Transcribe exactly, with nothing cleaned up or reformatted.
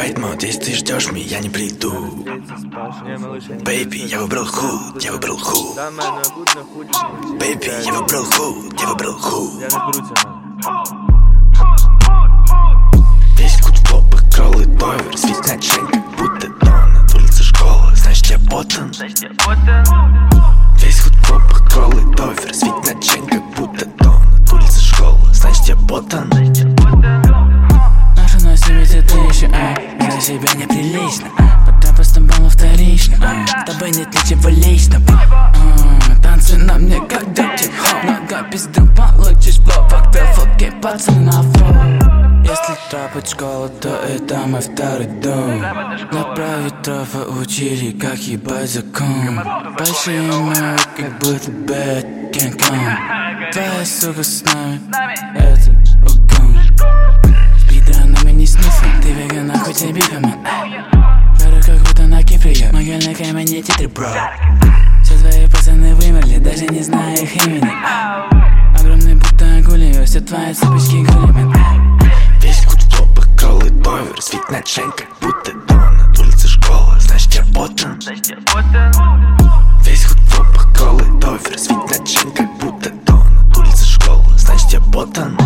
fight mode, если ты ждешь меня, я не приду. Бэйби, я выбрал худ, я выбрал худ. Бэйби, я выбрал худ, я выбрал худ. Весь худ в попы, кроллы, товер. Свет ночей, как будто донат. Улица школа, значит я ботан. Весь худ в попы, кроллы, товер. Свет ночей, как будто донат. Улица школа, значит я ботан. Наша на семьдесят тысяч, ай, мне за себя неприлично. Потом просто было вторично, ай, с тобой нет ничего личного. Танцы на мне как дети, много пизды получишь, бло, fuck the fuck, пацан на флоу. Если трапать школу, то это мой второй дом. Направить трофы учили, как ебать закон. Большие мои, как будто бэт, King Kong. Твоя сука с нами, это угон. Спидранами не смысл, ты веган, нахуй тебе команд. Жару как будто на Кипре, я могильный камень, не титры, бро. Все твои пацаны вымерли, даже не знаю их имени. Огромный будто гулливер, все твои цепочки гулливер. Весь худ в попы, кроллы, товер. Свет ночей, как будто донат. Улица школа, значит я ботан. Весь худ в попы, кроллы, товер. Свет ночей, как будто донат. Улица школа, значит я ботан.